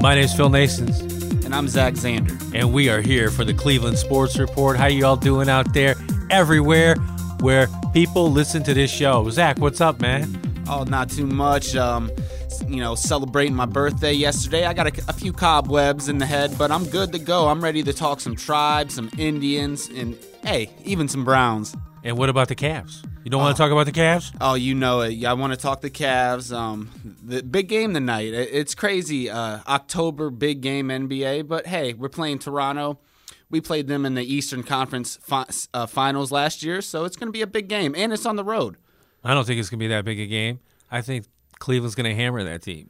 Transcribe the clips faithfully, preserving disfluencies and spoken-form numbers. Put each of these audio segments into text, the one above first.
My name is Phil Nasons. And I'm Zach Zander. And we are here for the Cleveland Sports Report. How you all doing out there everywhere where people listen to this show? Zach, what's up, man? Oh, not too much. Um, you know, celebrating my birthday yesterday. I got a, a few cobwebs in the head, but I'm good to go. I'm ready to talk some tribes, some Indians, and, hey, even some Browns. And what about the Cavs? You don't oh. want to talk about the Cavs? Oh, you know it. I want to talk the Cavs. Um, the big game tonight. It's crazy. Uh, October big game N B A. But, hey, we're playing Toronto. We played them in the Eastern Conference fi- uh, Finals last year, so it's going to be a big game. And it's on the road. I don't think it's going to be that big a game. I think Cleveland's going to hammer that team.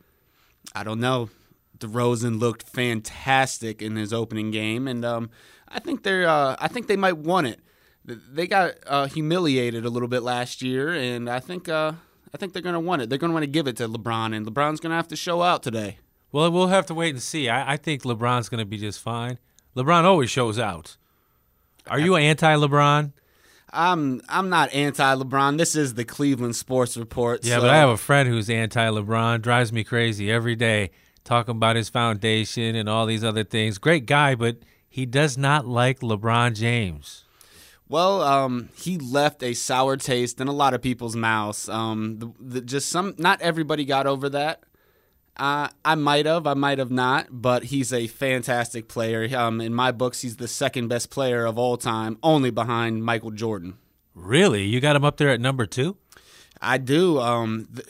I don't know. DeRozan looked fantastic in his opening game, and um, I think they're. Uh, I think they might want it. They got uh, humiliated a little bit last year, and I think uh, I think they're going to want it. They're going to want to give it to LeBron, and LeBron's going to have to show out today. Well, we'll have to wait and see. I, I think LeBron's going to be just fine. LeBron always shows out. Are you anti-LeBron? I'm I'm not anti-LeBron. This is the Cleveland Sports Report. Yeah, so. but I have a friend who's anti-LeBron. Drives me crazy every day, talking about his foundation and all these other things. Great guy, but he does not like LeBron James. Well, um, he left a sour taste in a lot of people's mouths. Um, the, the, just some, not everybody got over that. Uh, I might have, I might have not, but he's a fantastic player. Um, in my books, he's the second best player of all time, only behind Michael Jordan. Really? You got him up there at number two? I do. Um, th-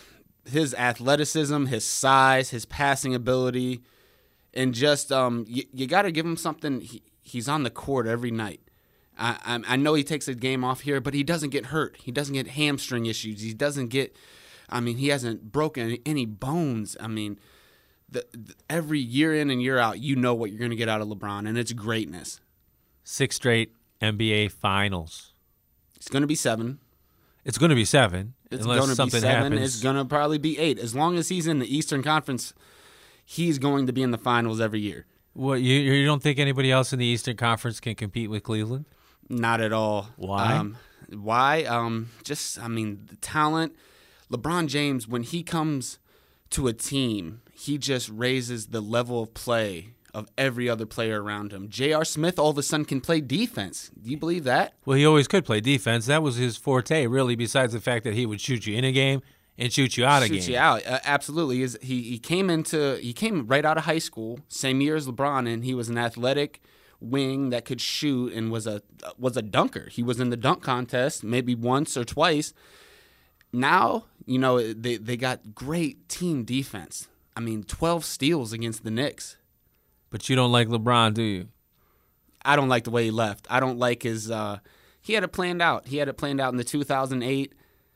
his athleticism, his size, his passing ability, and just um, y- you got to give him something. He, he's on the court every night. I, I know he takes a game off here, but he doesn't get hurt. He doesn't get hamstring issues. He doesn't get, I mean, he hasn't broken any, any bones. I mean, the, the, every year in and year out, you know what you're going to get out of LeBron, and it's greatness. Six straight N B A Finals. It's going to be seven. It's going to be seven. It's unless going to something be seven. happens. It's going to probably be eight. As long as he's in the Eastern Conference, he's going to be in the finals every year. What, you, you don't think anybody else in the Eastern Conference can compete with Cleveland? Not at all. Why? Um, why? Um, just, I mean, the talent. LeBron James, when he comes to a team, he just raises the level of play of every other player around him. J R. Smith all of a sudden can play defense. Do you believe that? Well, he always could play defense. That was his forte, really, besides the fact that he would shoot you in a game and shoot you out of game. Shoot you out. Uh, absolutely. He, he came into he came right out of high school, same year as LeBron, and he was an athletic wing that could shoot and was a was a dunker. He was in the dunk contest maybe once or twice. Now, you know, they, they got great team defense. I mean, twelve steals against the Knicks. But you don't like LeBron, do you? I don't like the way he left. I don't like his uh, – he had it planned out. He had it planned out in the two thousand eight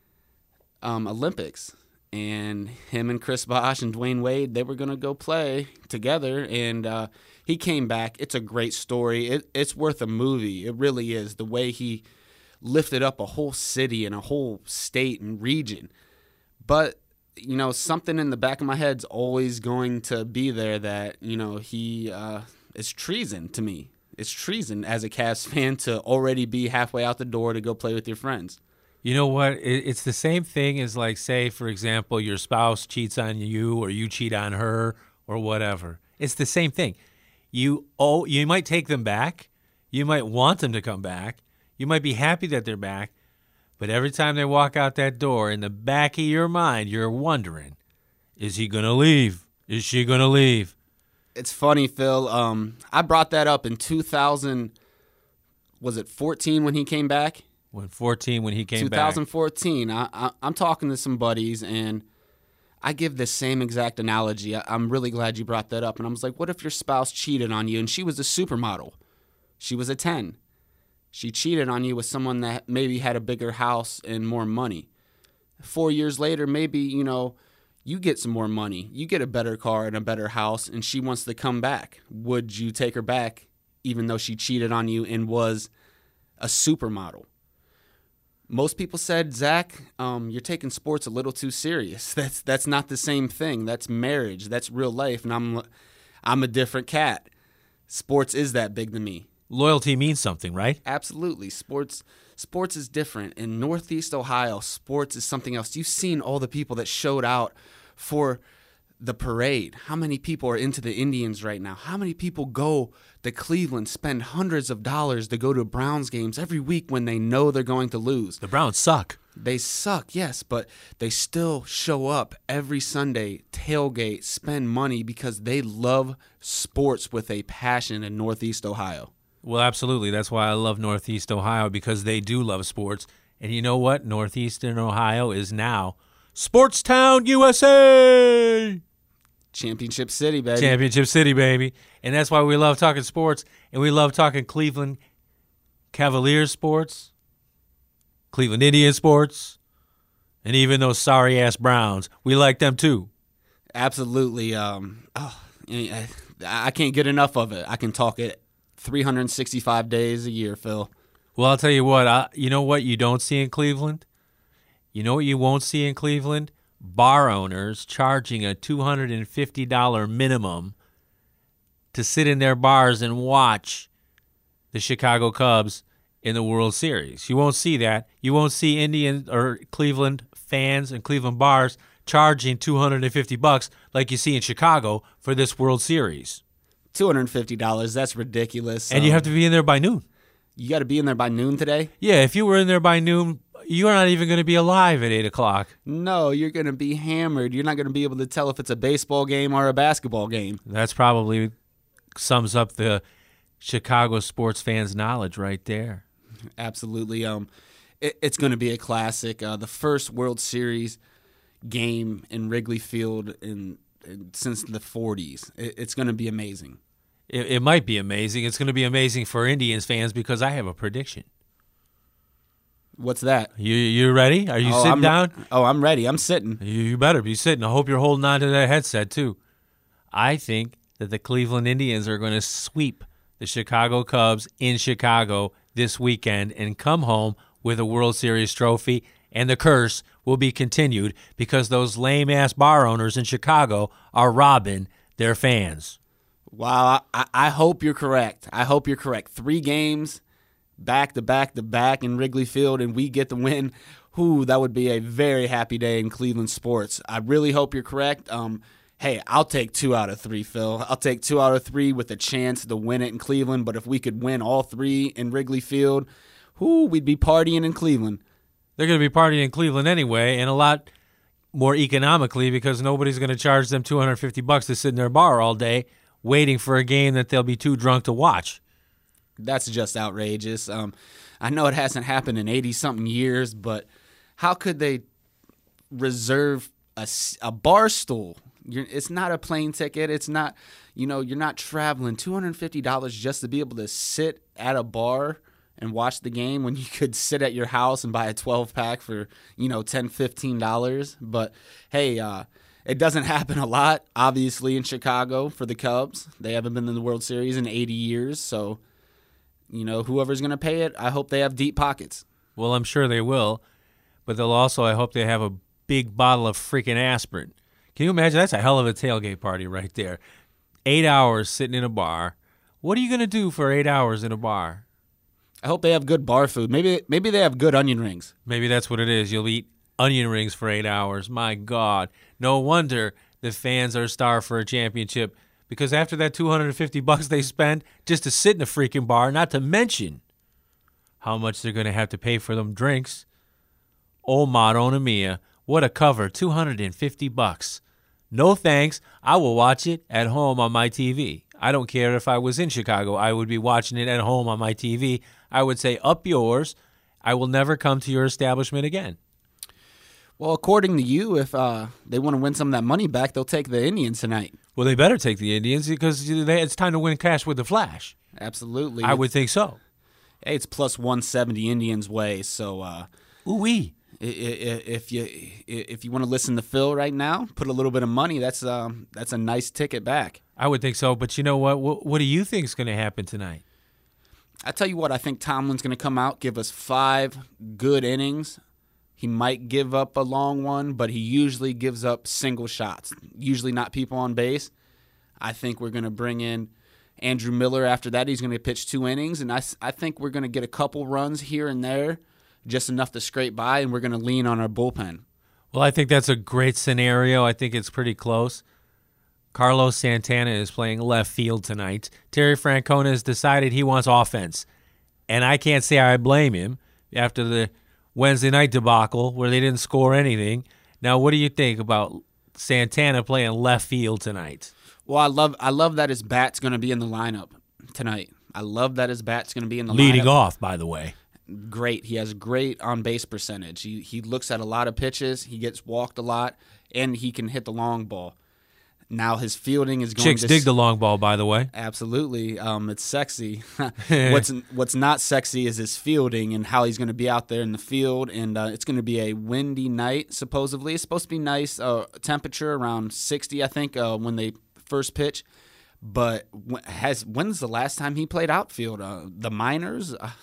um, Olympics. And him and Chris Bosh and Dwayne Wade, they were going to go play together. And uh, he came back. It's a great story. It, it's worth a movie. It really is. The way he lifted up a whole city and a whole state and region. But, you know, something in the back of my head's always going to be there that, you know, he uh, it's treason to me. It's treason as a Cavs fan to already be halfway out the door to go play with your friends. You know what? It's the same thing as, like, say, for example, your spouse cheats on you or you cheat on her or whatever. It's the same thing. You oh, you might take them back. You might want them to come back. You might be happy that they're back. But every time they walk out that door, in the back of your mind, you're wondering, is he going to leave? Is she going to leave? It's funny, Phil. Um, I brought that up in two thousand, was it fourteen when he came back? When fourteen, when he came back. twenty fourteen. I, I, I'm talking to some buddies, and I give the same exact analogy. I, I'm really glad you brought that up. And I was like, what if your spouse cheated on you? And she was a supermodel. She was a ten. She cheated on you with someone that maybe had a bigger house and more money. Four years later, maybe, you know, you get some more money. You get a better car and a better house, and she wants to come back. Would you take her back even though she cheated on you and was a supermodel? Most people said, Zach, um, you're taking sports a little too serious. That's that's not the same thing. That's marriage. That's real life. And I'm I'm a different cat. Sports is that big to me. Loyalty means something, right? Absolutely. Sports sports is different. In Northeast Ohio, sports is something else. You've seen all the people that showed out for the parade. How many people are into the Indians right now? How many people go to Cleveland, spend hundreds of dollars to go to Browns games every week when they know they're going to lose? The Browns suck. They suck, yes, but they still show up every Sunday, tailgate, spend money because they love sports with a passion in Northeast Ohio. Well, absolutely. That's why I love Northeast Ohio, because they do love sports. And you know what? Northeastern Ohio is now Sportstown, U S A! Championship City, baby. Championship City, baby. And that's why we love talking sports, and we love talking Cleveland Cavaliers sports, Cleveland Indians sports, and even those sorry-ass Browns. We like them too. Absolutely. Um, oh, I, I can't get enough of it. I can talk it three hundred sixty-five days a year, Phil. Well, I'll tell you what. I, you know what you don't see in Cleveland? You know what you won't see in Cleveland? Bar owners charging a two hundred fifty dollars minimum to sit in their bars and watch the Chicago Cubs in the World Series. You won't see that. You won't see Indian or Cleveland fans and Cleveland bars charging two hundred fifty bucks like you see in Chicago for this World Series. two hundred fifty dollars, that's ridiculous. And um, you have to be in there by noon. You got to be in there by noon today? Yeah, if you were in there by noon, you're not even going to be alive at eight o'clock. No, you're going to be hammered. You're not going to be able to tell if it's a baseball game or a basketball game. That's probably sums up the Chicago sports fans' knowledge right there. Absolutely. Um, it, it's going to be a classic. Uh, the first World Series game in Wrigley Field in, in since the forties. It, it's going to be amazing. It, it might be amazing. It's going to be amazing for Indians fans because I have a prediction. What's that? You you ready? Are you oh, sitting I'm, down? Oh, I'm ready. I'm sitting. You, you better be sitting. I hope you're holding on to that headset, too. I think that the Cleveland Indians are going to sweep the Chicago Cubs in Chicago this weekend and come home with a World Series trophy, and the curse will be continued because those lame-ass bar owners in Chicago are robbing their fans. Wow, I, I hope you're correct. I hope you're correct. Three games back to back to back in Wrigley Field, and we get the win. Ooh, that would be a very happy day in Cleveland sports. I really hope you're correct. Um, hey, I'll take two out of three, Phil. I'll take two out of three with a chance to win it in Cleveland. But if we could win all three in Wrigley Field, ooh, we'd be partying in Cleveland. They're going to be partying in Cleveland anyway, and a lot more economically because nobody's going to charge them two hundred fifty bucks to sit in their bar all day waiting for a game that they'll be too drunk to watch. That's just outrageous. Um, I know it hasn't happened in eighty-something years, but how could they reserve a, a bar stool? You're, it's not a plane ticket. It's not, you know, you're not traveling. two hundred fifty dollars just to be able to sit at a bar and watch the game when you could sit at your house and buy a twelve-pack for, you know, ten dollars, fifteen dollars. But, hey, uh, it doesn't happen a lot, obviously, in Chicago for the Cubs. They haven't been in the World Series in eighty years, so you know, whoever's going to pay it, I hope they have deep pockets. Well, I'm sure they will, but they'll also, I hope they have a big bottle of freaking aspirin. Can you imagine? That's a hell of a tailgate party right there. Eight hours sitting in a bar. What are you going to do for eight hours in a bar? I hope they have good bar food. Maybe maybe they have good onion rings. Maybe that's what it is. You'll eat onion rings for eight hours. My God. No wonder the fans are starved for a championship. Because after that two hundred fifty bucks they spend just to sit in a freaking bar, not to mention how much they're going to have to pay for them drinks. Oh, Madonna mia, what a cover, two hundred fifty bucks. No thanks, I will watch it at home on my T V. I don't care if I was in Chicago, I would be watching it at home on my T V. I would say, up yours, I will never come to your establishment again. Well, according to you, if uh, they want to win some of that money back, they'll take the Indians tonight. Well, they better take the Indians because they, it's time to win cash with the Flash. Absolutely. I would think so. Hey, it's plus one seventy Indians way, so uh, ooh-wee. If you if you want to listen to Phil right now, put a little bit of money. That's um that's a nice ticket back. I would think so, but you know what? What, what do you think is going to happen tonight? I tell you what, I think Tomlin's going to come out, give us five good innings. He might give up a long one, but he usually gives up single shots, usually not people on base. I think we're going to bring in Andrew Miller after that. He's going to pitch two innings, and I, I think we're going to get a couple runs here and there, just enough to scrape by, and we're going to lean on our bullpen. Well, I think that's a great scenario. I think it's pretty close. Carlos Santana is playing left field tonight. Terry Francona has decided he wants offense. And I can't say I blame him after the Wednesday night debacle where they didn't score anything. Now, what do you think about Santana playing left field tonight? Well, I love I love that his bat's going to be in the lineup tonight. I love that his bat's going to be in the Leading lineup. off, by the way. Great. He has great on-base percentage. He he looks at a lot of pitches. He gets walked a lot, and he can hit the long ball. Now his fielding is going Chicks to dig the long ball, by the way. Absolutely. Um, it's sexy. what's what's not sexy is his fielding and how he's going to be out there in the field. And uh, it's going to be a windy night, supposedly. It's supposed to be nice uh, temperature, around sixty, I think, uh, when they first pitch. But has when's the last time he played outfield? Uh, the minors? Uh,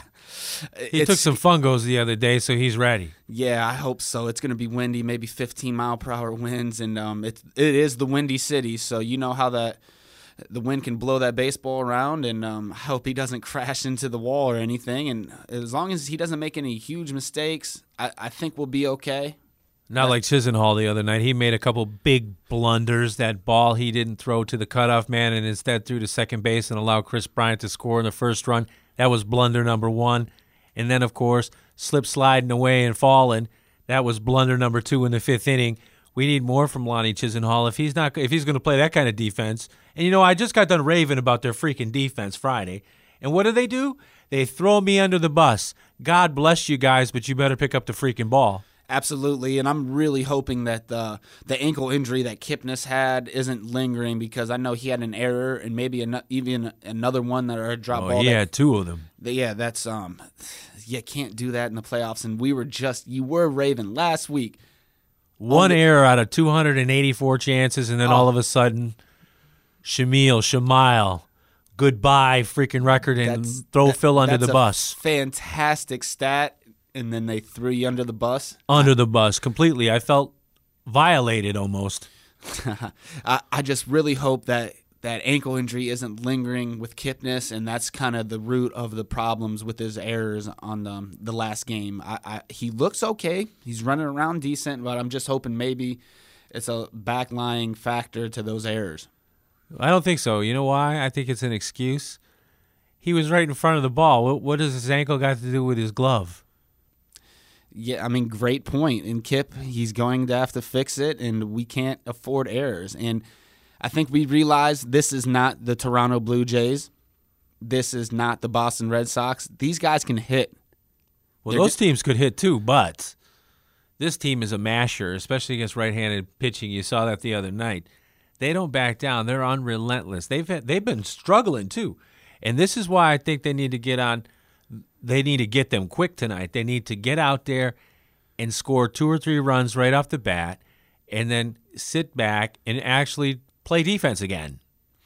he took some fungos the other day, so he's ready. Yeah, I hope so. It's going to be windy, maybe fifteen mile per hour winds, and um, it it is the Windy City, so you know how that the wind can blow that baseball around. And um, I hope he doesn't crash into the wall or anything. And as long as he doesn't make any huge mistakes, I, I think we'll be okay. Not like Chisenhall the other night. He made a couple big blunders. That ball he didn't throw to the cutoff man and instead threw to second base and allowed Chris Bryant to score in the first run. That was blunder number one. And then, of course, slip sliding away and falling. That was blunder number two in the fifth inning. We need more from Lonnie Chisenhall if he's not if he's going to play that kind of defense. And, you know, I just got done raving about their freaking defense Friday. And what do they do? They throw me under the bus. God bless you guys, but you better pick up the freaking ball. Absolutely, and I'm really hoping that the the ankle injury that Kipnis had isn't lingering, because I know he had an error and maybe an, even another one that or a drop oh, ball. He that, had two of them. That, yeah, that's um, you can't do that in the playoffs. And we were just you were raving last week. One the, error out of two hundred eighty-four chances, and then oh, all of a sudden, Shamil, Shamail, goodbye freaking record, and throw that, Phil under that's the a bus. Fantastic stat. And then they threw you under the bus? Under the bus, completely. I felt violated almost. I, I just really hope that that ankle injury isn't lingering with Kipnis, and that's kind of the root of the problems with his errors on the, the last game. I, I, he looks okay. He's running around decent, but I'm just hoping maybe it's a backlying factor to those errors. I don't think so. You know why? I think it's an excuse. He was right in front of the ball. What, what does his ankle got to do with his glove? Yeah, I mean, great point. And Kip, he's going to have to fix it, and we can't afford errors. And I think we realize this is not the Toronto Blue Jays. This is not the Boston Red Sox. These guys can hit. Well, They're those just, teams could hit too, but this team is a masher, especially against right-handed pitching. You saw that the other night. They don't back down. They're unrelentless. They've had, they've been struggling too. And this is why I think they need to get on They need to get them quick tonight. They need to get out there and score two or three runs right off the bat and then sit back and actually play defense again.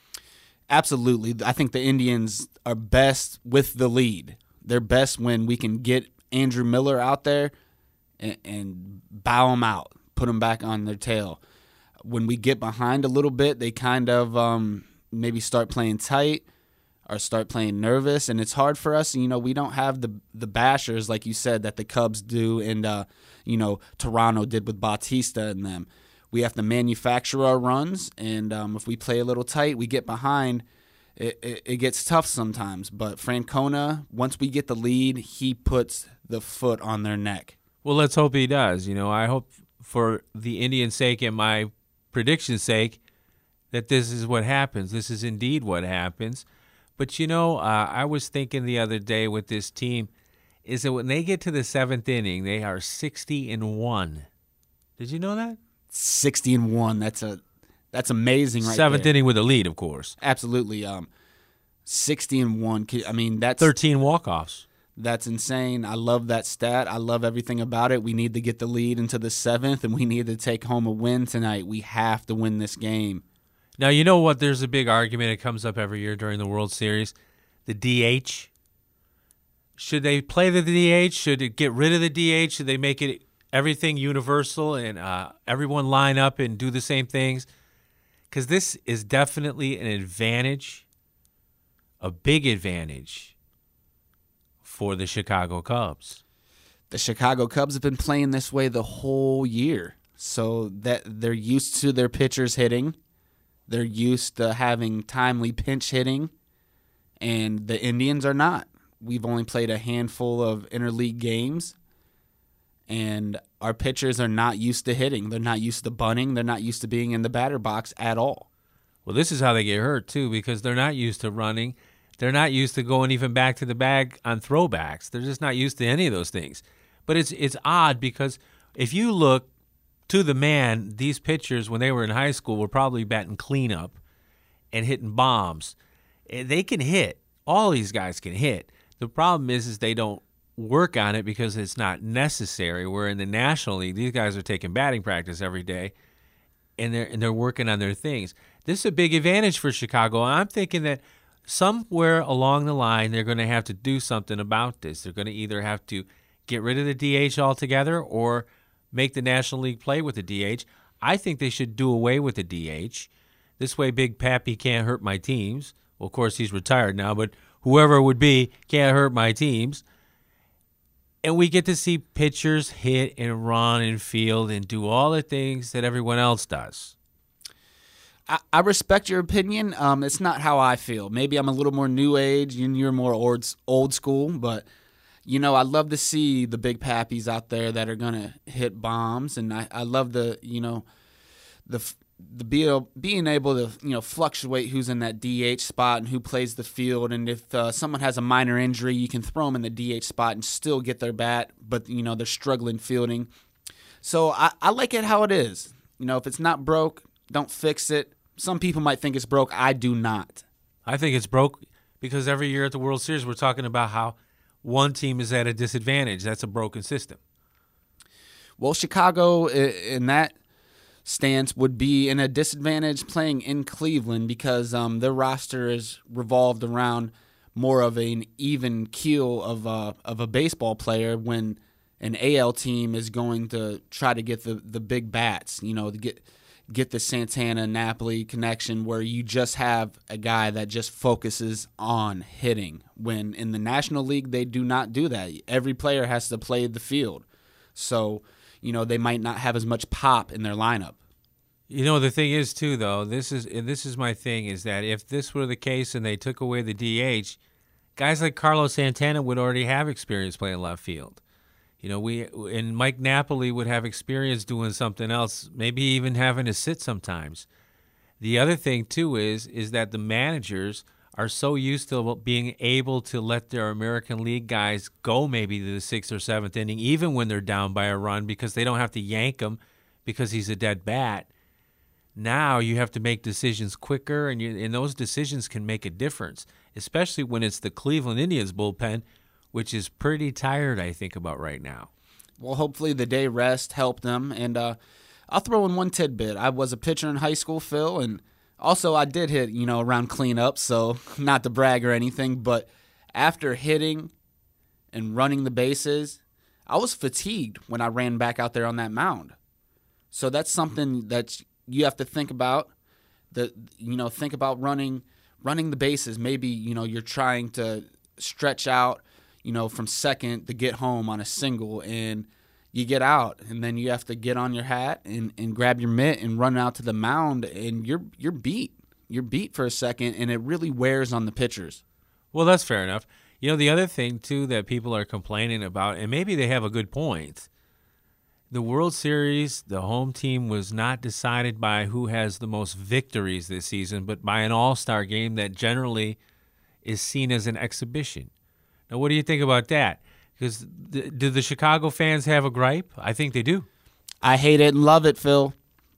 Absolutely. I think the Indians are best with the lead. They're best when we can get Andrew Miller out there and, and bow them out, put them back on their tail. When we get behind a little bit, they kind of um, maybe start playing tight or start playing nervous, and it's hard for us. You know, we don't have the the bashers, like you said, that the Cubs do and, uh, you know, Toronto did with Bautista and them. We have to manufacture our runs, and um, if we play a little tight, we get behind, it, it, it gets tough sometimes. But Francona, once we get the lead, he puts the foot on their neck. Well, let's hope he does. You know, I hope for the Indians' sake and my prediction's sake that this is what happens. This is indeed what happens. But, you know, uh, I was thinking the other day with this team is that when they get to the seventh inning, they are sixty and one. Did you know that? sixty and one. That's a that's amazing right Seventh there. inning with a lead, of course. Absolutely. Um, sixty and one. I mean, that's thirteen walk-offs. That's insane. I love that stat. I love everything about it. We need to get the lead into the seventh, and we need to take home a win tonight. We have to win this game. Now, you know what? There's a big argument that comes up every year during the World Series. The D H. Should they play the D H? Should it get rid of the D H? Should they make it everything universal and uh, everyone line up and do the same things? Because this is definitely an advantage, a big advantage for the Chicago Cubs. The Chicago Cubs have been playing this way the whole year, so that they're used to their pitchers hitting. They're used to having timely pinch hitting, and the Indians are not. We've only played a handful of interleague games, and our pitchers are not used to hitting. They're not used to bunting. They're not used to being in the batter box at all. Well, this is how they get hurt, too, because they're not used to running. They're not used to going even back to the bag on throwbacks. They're just not used to any of those things. But it's it's odd because if you look to the man, these pitchers, when they were in high school, were probably batting cleanup and hitting bombs. They can hit. All these guys can hit. The problem is, is they don't work on it because it's not necessary. Where in the National League, these guys are taking batting practice every day, and they're and they're working on their things. This is a big advantage for Chicago, and I'm thinking that somewhere along the line they're going to have to do something about this. They're going to either have to get rid of the D H altogether or make the National League play with the D H. I think they should do away with the D H. This way Big Pappy can't hurt my teams. Well, of course, he's retired now, but whoever it would be can't hurt my teams. And we get to see pitchers hit and run and field and do all the things that everyone else does. I, I respect your opinion. Um, it's not how I feel. Maybe I'm a little more new age and you're more old, old school, but you know, I love to see the big pappies out there that are going to hit bombs, and I, I love the, you know, the the be, being able to, you know, fluctuate who's in that D H spot and who plays the field, and if uh, someone has a minor injury, you can throw them in the D H spot and still get their bat, but, you know, they're struggling fielding. So I, I like it how it is. You know, if it's not broke, don't fix it. Some people might think it's broke. I do not. I think it's broke because every year at the World Series we're talking about how one team is at a disadvantage. That's a broken system. Well, Chicago in that stance would be in a disadvantage playing in Cleveland because um, their roster is revolved around more of an even keel of a, of a baseball player when an A L team is going to try to get the, the big bats, you know, to get get the Santana-Napoli connection where you just have a guy that just focuses on hitting. When in the National League, they do not do that. Every player has to play the field. So, you know, they might not have as much pop in their lineup. You know, the thing is, too, though, this is this is my thing, is that if this were the case and they took away the D H, guys like Carlos Santana would already have experience playing left field. You know, we and Mike Napoli would have experience doing something else, maybe even having to sit sometimes. The other thing, too, is is that the managers are so used to being able to let their American League guys go maybe to the sixth or seventh inning, even when they're down by a run, because they don't have to yank him because he's a dead bat. Now you have to make decisions quicker, and, you, and those decisions can make a difference, especially when it's the Cleveland Indians bullpen, which is pretty tired, I think, about right now. Well, hopefully the day rest helped them. And uh, I'll throw in one tidbit. I was a pitcher in high school, Phil, and also I did hit, you know, around cleanup, so not to brag or anything, but after hitting and running the bases, I was fatigued when I ran back out there on that mound. So that's something that you have to think about. The, you know, think about running running the bases. Maybe, you know, you're trying to stretch out, you know, from second to get home on a single, and you get out, and then you have to get on your hat and, and grab your mitt and run out to the mound, and you're you're beat. You're beat for a second, and it really wears on the pitchers. Well, that's fair enough. You know, the other thing, too, that people are complaining about, and maybe they have a good point, the World Series, the home team was not decided by who has the most victories this season, but by an all-star game that generally is seen as an exhibition. Now, what do you think about that? Because th- do the Chicago fans have a gripe? I think they do. I hate it and love it, Phil.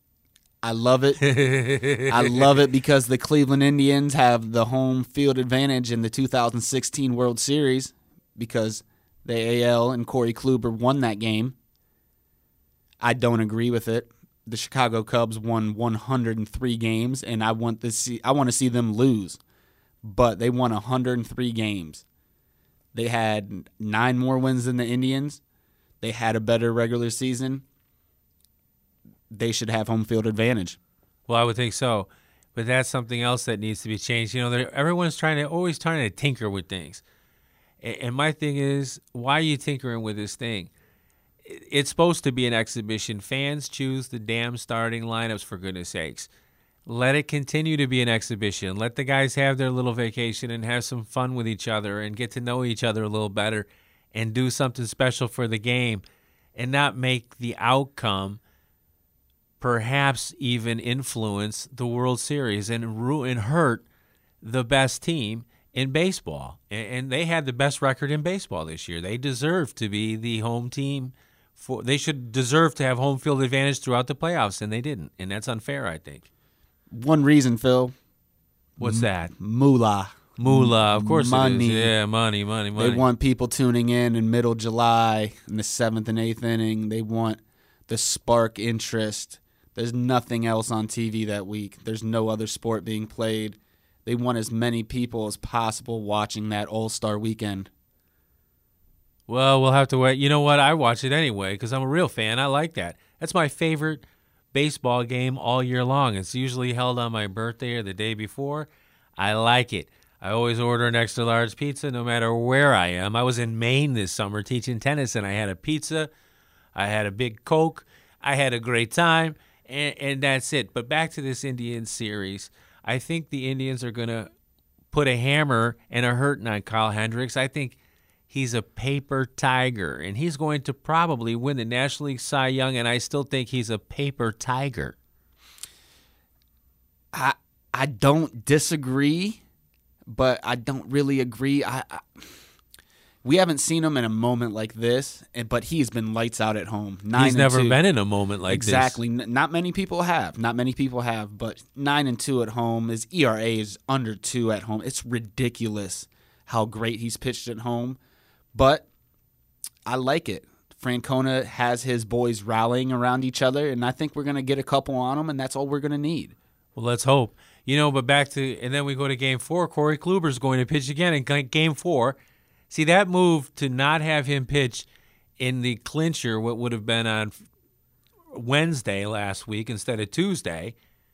I love it. I love it because the Cleveland Indians have the home field advantage in the two thousand sixteen World Series because the A L and Corey Kluber won that game. I don't agree with it. The Chicago Cubs won one hundred three games, and I want to see I want to see them lose. But they won one hundred three games. They had nine more wins than the Indians. They had a better regular season. They should have home field advantage. Well, I would think so. But that's something else that needs to be changed. You know, everyone's trying to always trying to tinker with things. And my thing is, why are you tinkering with this thing? It's supposed to be an exhibition. Fans choose the damn starting lineups, for goodness sakes. Let it continue to be an exhibition. Let the guys have their little vacation and have some fun with each other and get to know each other a little better and do something special for the game and not make the outcome perhaps even influence the World Series and ruin and hurt the best team in baseball. And they had the best record in baseball this year. They deserve to be the home team. For they should deserve to have home field advantage throughout the playoffs, and they didn't. And that's unfair, I think. One reason, Phil. What's M- that? Moolah. Moolah, of course money. it is. Yeah, money, money, money. They want people tuning in in middle July in the seventh and eighth inning. They want the spark interest. There's nothing else on T V that week. There's no other sport being played. They want as many people as possible watching that All-Star weekend. Well, we'll have to wait. You know what? I watch it anyway because I'm a real fan. I like that. That's my favorite baseball game all year long. It's usually held on my birthday or the day before. I like it. I always order an extra large pizza no matter where I am. I was in Maine this summer teaching tennis, and I had a pizza. I had a big Coke. I had a great time, and, and that's it. But back to this Indians series. I think the Indians are going to put a hammer and a hurting on Kyle Hendricks. I think he's a paper tiger, and he's going to probably win the National League Cy Young, and I still think he's a paper tiger. I I don't disagree, but I don't really agree. I, I we haven't seen him in a moment like this, and but he's been lights out at home. Nine he's and never two. been in a moment like exactly. this. Exactly. N- not many people have. Not many people have. But nine and two at home. His E R A is under two at home. It's ridiculous how great he's pitched at home. But I like it. Francona has his boys rallying around each other, and I think we're going to get a couple on them, and that's all we're going to need. Well, let's hope. You know, but back to, and then we go to game four. Corey Kluber's going to pitch again in game four. See, that move to not have him pitch in the clincher, what would have been on Wednesday last week instead of Tuesday,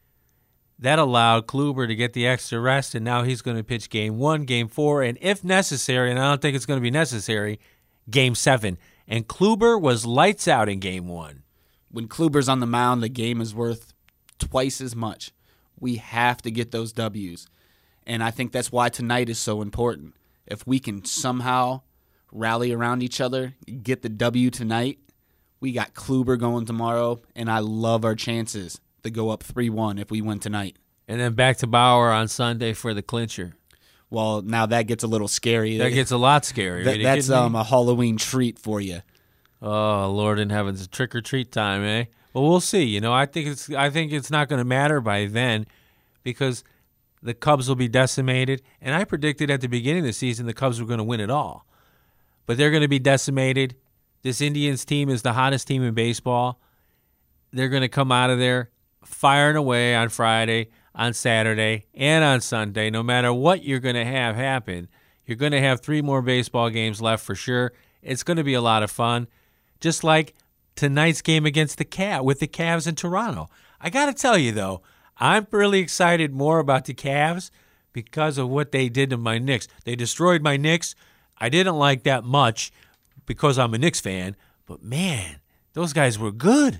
that allowed Kluber to get the extra rest, and now he's going to pitch game one, game four, and if necessary, and I don't think it's going to be necessary, game seven. And Kluber was lights out in game one. When Kluber's on the mound, the game is worth twice as much. We have to get those W's. And I think that's why tonight is so important. If we can somehow rally around each other, get the W tonight, we got Kluber going tomorrow, and I love our chances to go up three one if we win tonight. And then back to Bauer on Sunday for the clincher. Well, now that gets a little scary. That gets a lot scary. That, that's um, a Halloween treat for you. Oh, Lord in heavens, trick or treat time, eh? Well, we'll see. You know, I think it's I think it's not going to matter by then because the Cubs will be decimated. And I predicted at the beginning of the season the Cubs were going to win it all. But they're going to be decimated. This Indians team is the hottest team in baseball. They're going to come out of there firing away on Friday, on Saturday, and on Sunday. No matter what you're going to have happen, you're going to have three more baseball games left for sure. It's going to be a lot of fun. Just like tonight's game against the Cavs, with the Cavs in Toronto. I got to tell you, though, I'm really excited more about the Cavs because of what they did to my Knicks. They destroyed my Knicks. I didn't like that much because I'm a Knicks fan, but man, those guys were good.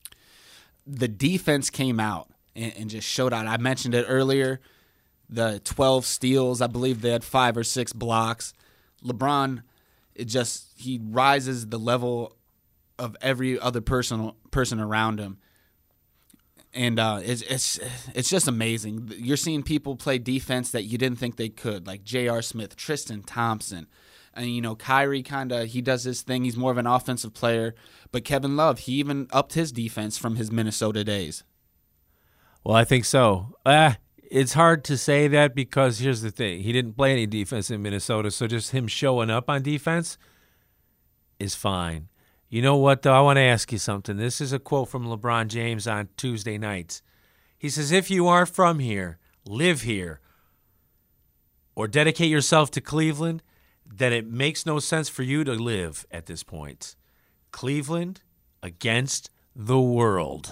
The defense came out and, and just showed out. I mentioned it earlier, the twelve steals. I believe they had five or six blocks. LeBron, it just he rises the level of every other person person around him. And uh, it's it's it's just amazing. You're seeing people play defense that you didn't think they could, like J R. Smith, Tristan Thompson. And, you know, Kyrie kind of, he does his thing. He's more of an offensive player. But Kevin Love, he even upped his defense from his Minnesota days. Well, I think so. Uh, it's hard to say that because here's the thing. He didn't play any defense in Minnesota, so just him showing up on defense is fine. You know what, though? I want to ask you something. This is a quote from LeBron James on Tuesday nights. He says, if you aren't from here, live here, or dedicate yourself to Cleveland, then it makes no sense for you to live at this point. Cleveland against the world.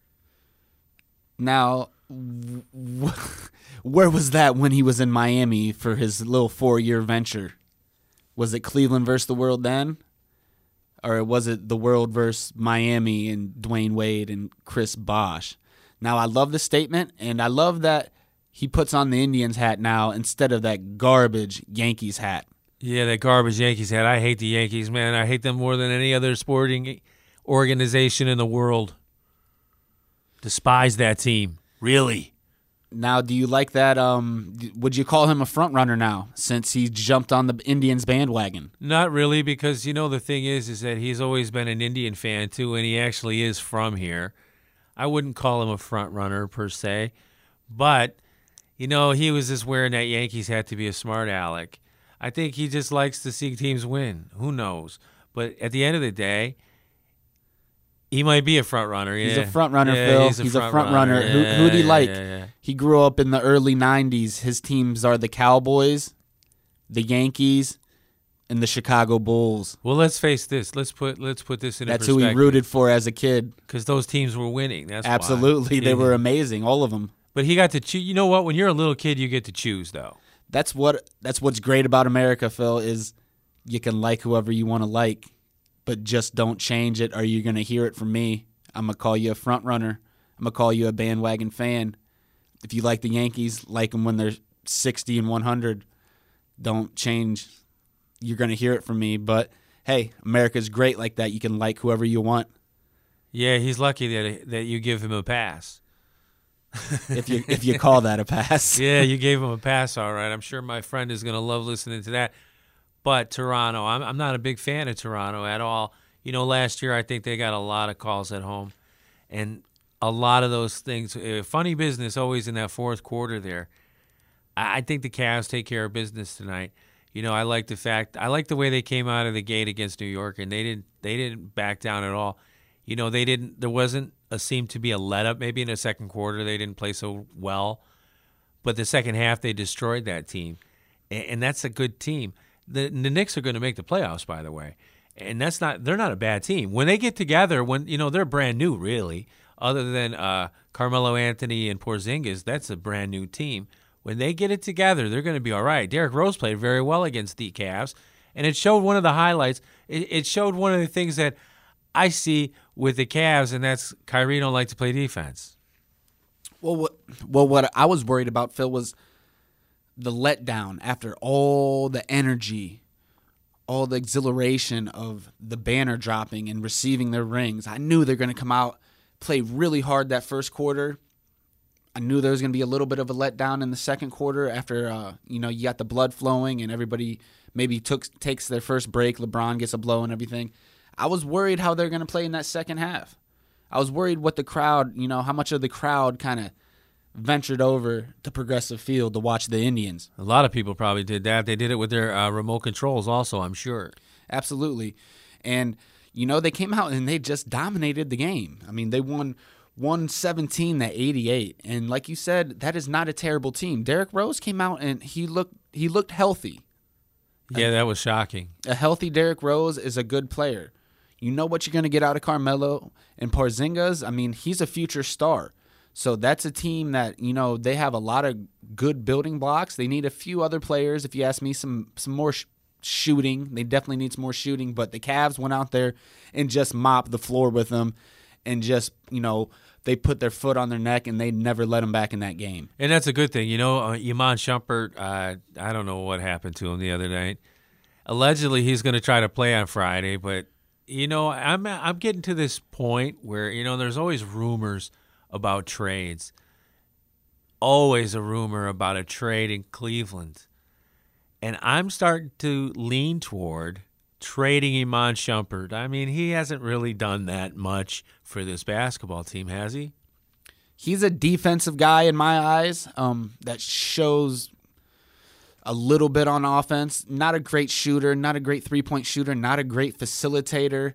Now, w- where was that when he was in Miami for his little four-year venture? Was it Cleveland versus the world then? Or was it the world versus Miami and Dwayne Wade and Chris Bosh? Now, I love the statement, and I love that he puts on the Indians hat now instead of that garbage Yankees hat. Yeah, that garbage Yankees hat. I hate the Yankees, man. I hate them more than any other sporting organization in the world. Despise that team. Really. Now, do you like that? Um, would you call him a front runner now since he jumped on the Indians bandwagon? Not really, because, you know, the thing is, is that he's always been an Indian fan, too, and he actually is from here. I wouldn't call him a front runner, per se. But, you know, he was just wearing that Yankees hat to be a smart aleck. I think he just likes to see teams win. Who knows? But at the end of the day, he might be a front runner. Yeah. He's a front runner, yeah, Phil. He's a he's front, a front runner. runner. Yeah, who who do you like? Yeah, yeah. He grew up in the early nineties. His teams are the Cowboys, the Yankees, and the Chicago Bulls. Well, let's face this. Let's put let's put this in That's perspective. who he rooted for as a kid. Because those teams were winning. That's Absolutely. why. They Yeah. were amazing, all of them. But he got to choose. You know what? When you're a little kid, you get to choose, though. That's what that's what's great about America, Phil, is you can like whoever you want to like, but just don't change it or you're going to hear it from me. I'm going to call you a front runner. I'm going to call you a bandwagon fan. If you like the Yankees, like them when they're sixty and one hundred. Don't change. You're going to hear it from me. But, hey, America's great like that. You can like whoever you want. Yeah, he's lucky that that you give him a pass. if you if you call that a pass. Yeah, you gave him a pass, all right. I'm sure my friend is going to love listening to that. But Toronto, I'm I'm not a big fan of Toronto at all. You know, last year I think they got a lot of calls at home, and a lot of those things. Uh, funny business always in that fourth quarter there. I, I think the Cavs take care of business tonight. You know, I like the fact I like the way they came out of the gate against New York, and they didn't they didn't back down at all. You know, they didn't. There wasn't a seemed to be a let up. Maybe in the second quarter they didn't play so well, but the second half they destroyed that team, and, and that's a good team. The, the Knicks are going to make the playoffs, by the way, and that's not they're not a bad team when they get together. When you know they're brand new, really, other than uh, Carmelo Anthony and Porzingis, that's a brand new team. When they get it together, they're going to be all right. Derrick Rose played very well against the Cavs, and it showed one of the highlights. It, it showed one of the things that I see with the Cavs, and that's Kyrie don't like to play defense. Well, what, well, what I was worried about, Phil, was the letdown after all the energy, all the exhilaration of the banner dropping and receiving their rings. I knew they're going to come out, play really hard that first quarter. I knew there was going to be a little bit of a letdown in the second quarter after, uh, you know, you got the blood flowing and everybody maybe took takes their first break. LeBron gets a blow and everything. I was worried how they're going to play in that second half. I was worried what the crowd, you know, how much of the crowd kind of ventured over to Progressive Field to watch the Indians. A lot of people probably did that. They did it with their uh, remote controls also, I'm sure. Absolutely. And, you know, they came out and they just dominated the game. I mean, they won one seventeen to eighty-eight. And like you said, that is not a terrible team. Derrick Rose came out and he looked he looked healthy. Yeah, that was shocking. A healthy Derrick Rose is a good player. You know what you're going to get out of Carmelo and Porzingis. I mean, he's a future star. So that's a team that, you know, they have a lot of good building blocks. They need a few other players. If you ask me, some some more sh- shooting. They definitely need some more shooting. But the Cavs went out there and just mopped the floor with them and just, you know, they put their foot on their neck and they never let them back in that game. And that's a good thing. You know, uh, Iman Shumpert, uh, I don't know what happened to him the other night. Allegedly, he's going to try to play on Friday, but you know, I'm I'm getting to this point where, you know, there's always rumors about trades. Always a rumor about a trade in Cleveland. And I'm starting to lean toward trading Iman Shumpert. I mean, he hasn't really done that much for this basketball team, has he? He's a defensive guy in my eyes um, that shows a little bit on offense. Not a great shooter, not a great three-point shooter, not a great facilitator.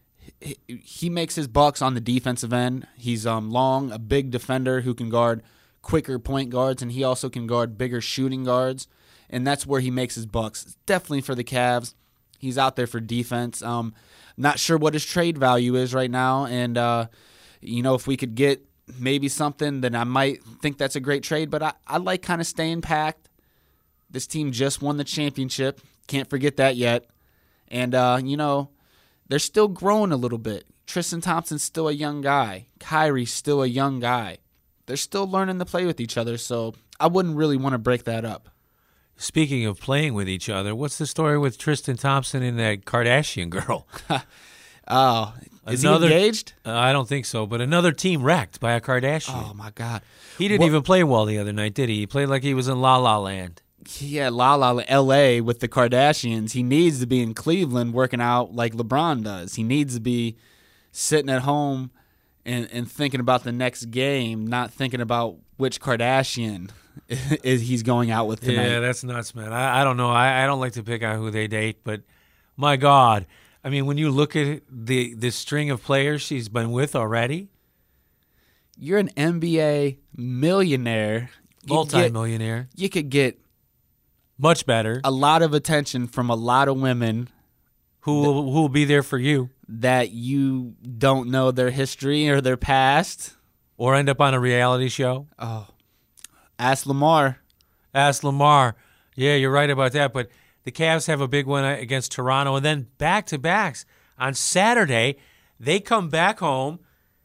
He makes his bucks on the defensive end. He's um, long, a big defender who can guard quicker point guards, and he also can guard bigger shooting guards, and that's where he makes his bucks. Definitely for the Cavs. He's out there for defense. Um, not sure what his trade value is right now, and uh, you know, if we could get maybe something, then I might think that's a great trade, but I, I like kind of staying packed. This team just won the championship. Can't forget that yet. And, uh, you know, they're still growing a little bit. Tristan Thompson's still a young guy. Kyrie's still a young guy. they're still learning to play with each other. So I wouldn't really want to break that up. Speaking of playing with each other, what's the story with Tristan Thompson and that Kardashian girl? Oh, is Another- he engaged? Uh, I don't think so, but another team wrecked by a Kardashian. Oh, my God. he didn't what- even play well the other night, did he? He played like he was in La La Land. Yeah, La La L A with the Kardashians. He needs to be in Cleveland working out like LeBron does. He needs to be sitting at home and, and thinking about the next game, not thinking about which Kardashian is he's going out with tonight. Yeah, that's nuts, man. I, I don't know. I, I don't like to pick out who they date, but my God. I mean, when you look at the, the string of players she's been with already, You're an N B A millionaire. You could get- multi-millionaire, You could get much better, a lot of attention from a lot of women who will, who will be there for you that you don't know their history or their past. or end up on a reality show. Oh, ask Lamar. Ask Lamar. Yeah, you're right about that. But the Cavs have a big one against Toronto, and then back-to-backs. On Saturday, they come back home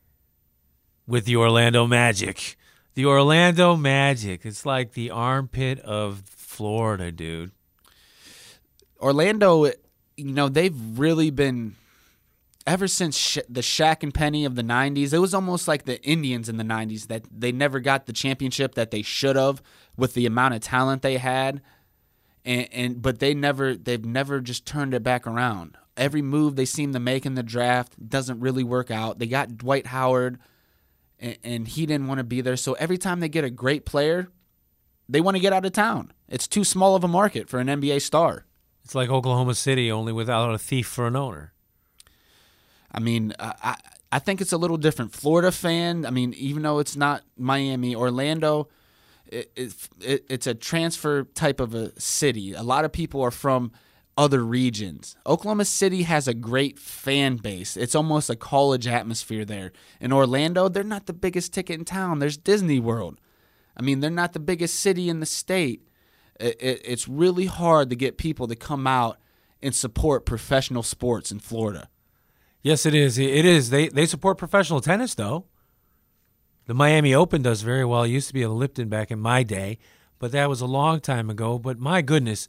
with the Orlando Magic. The Orlando Magic. It's like the armpit of Florida, dude. Orlando, you know, they've really been, ever since Sha- the Shaq and Penny of the nineties, it was almost like the Indians in the nineties, that they never got the championship that they should have with the amount of talent they had. And, and but they never they've never just turned it back around. Every move they seem to make in the draft doesn't really work out. They got Dwight Howard, and, and he didn't want to be there. So every time they get a great player, they want to get out of town. It's too small of a market for an N B A star. It's like Oklahoma City, only without a thief for an owner. I mean, I I, I think it's a little different. Florida fan, I mean, even though it's not Miami, Orlando, it, it, it, it's a transfer type of a city. A lot of people are from other regions. Oklahoma City has a great fan base. It's almost a college atmosphere there. In Orlando, they're not the biggest ticket in town. There's Disney World. I mean, they're not the biggest city in the state. It, it, it's really hard to get people to come out and support professional sports in Florida. Yes, it is. It is. They they support professional tennis, though. The Miami Open does very well. It used to be a Lipton back in my day, but that was a long time ago. But my goodness,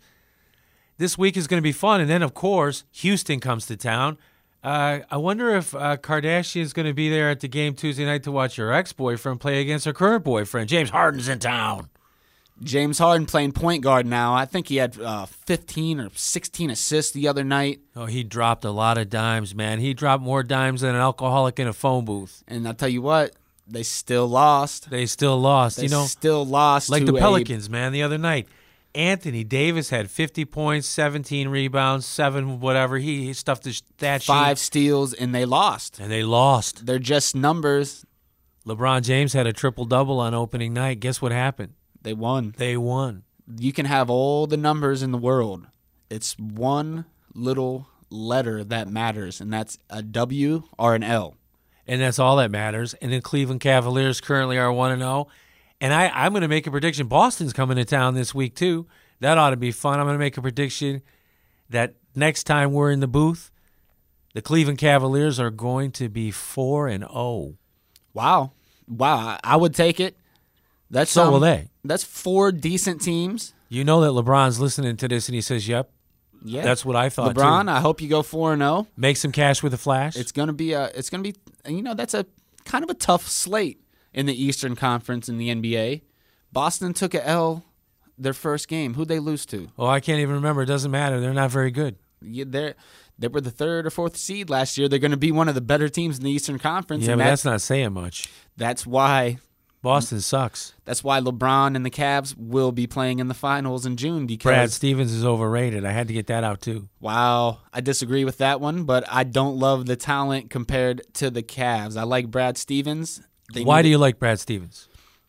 this week is going to be fun. And then, of course, Houston comes to town. Uh, I wonder if uh, Kardashian is going to be there at the game Tuesday night to watch her ex-boyfriend play against her current boyfriend. James Harden's in town. James Harden playing point guard now. I think he had uh, fifteen or sixteen assists the other night. Oh, he dropped a lot of dimes, man. He dropped more dimes than an alcoholic in a phone booth. And I'll tell you what, they still lost. They still lost. They you know, still lost like to the a- Pelicans, man, the other night. Anthony Davis had fifty points, seventeen rebounds, seven whatever. He, he stuffed his stat five sheet, steals, and they lost. and they lost. They're just numbers. LeBron James had a triple-double on opening night. Guess what happened? They won. They won. You can have all the numbers in the world. It's one little letter that matters, and that's a W or an L. And that's all that matters. And the Cleveland Cavaliers currently are one and oh. And I, I'm going to make a prediction. Boston's coming to town this week, too. That ought to be fun. I'm going to make a prediction that next time we're in the booth, the Cleveland Cavaliers are going to be four and oh. Wow. Wow. I- I would take it. That's So um, will they. That's four decent teams. You know that LeBron's listening to this and he says, yep, Yeah. that's what I thought, LeBron, too. I hope you go four and zero. Make some cash with a flash. It's gonna be a. It's gonna be. You know, that's a kind of a tough slate in the Eastern Conference in the N B A. Boston took a L their first game. Who'd they lose to? oh, I can't even remember. It doesn't matter. They're not very good. Yeah, they they were the third or fourth seed last year. They're going to be one of the better teams in the Eastern Conference. Yeah, and but that's that's not saying much. that's why Boston sucks. that's why LeBron and the Cavs will be playing in the finals in June. Because Brad Stevens is overrated. I had to get that out, too. wow, I disagree with that one, but I don't love the talent compared to the Cavs. I like Brad Stevens. They Why need- do you like Brad Stevens?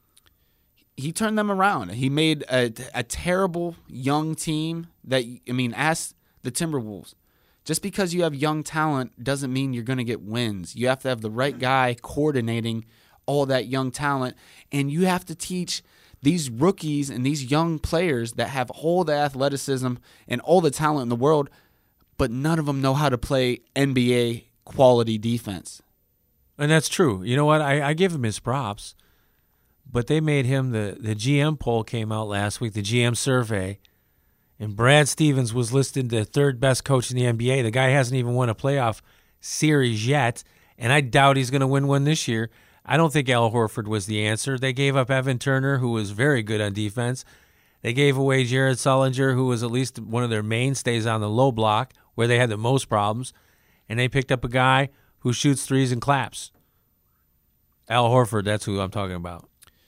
he turned them around. He made a, a terrible young team that, I mean, ask the Timberwolves. Just because you have young talent doesn't mean you're going to get wins. You have to have the right guy coordinating all that young talent, and you have to teach these rookies and these young players that have all the athleticism and all the talent in the world, but none of them know how to play N B A quality defense. And that's true. You know what? I, I give him his props. but they made him the, the G M poll came out last week, the G M survey, and Brad Stevens was listed the third best coach in the N B A. The guy hasn't even won a playoff series yet, and I doubt he's going to win one this year. I don't think Al Horford was the answer. They gave up Evan Turner, who was very good on defense. They gave away Jared Sullinger, who was at least one of their mainstays on the low block, where they had the most problems, and they picked up a guy who shoots threes and claps. Al Horford, that's who I'm talking about.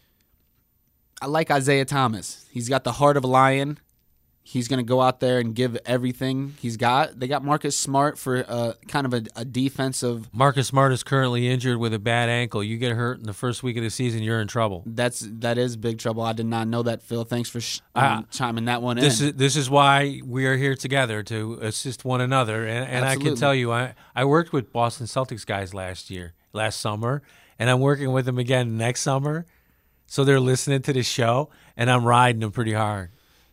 I like Isaiah Thomas. He's got the heart of a lion. He's going to go out there and give everything he's got. They got Marcus Smart for uh, kind of a, a defensive. Marcus Smart is currently injured with a bad ankle. You get hurt in the first week of the season, you're in trouble. That's that is big trouble. I did not know that, Phil. Thanks for sh- um, uh, chiming that one this in. Is, this is why we are here together to assist one another. And, and I can tell you, I, I worked with Boston Celtics guys last year, last summer, and I'm working with them again next summer. So they're listening to the show, and I'm riding them pretty hard.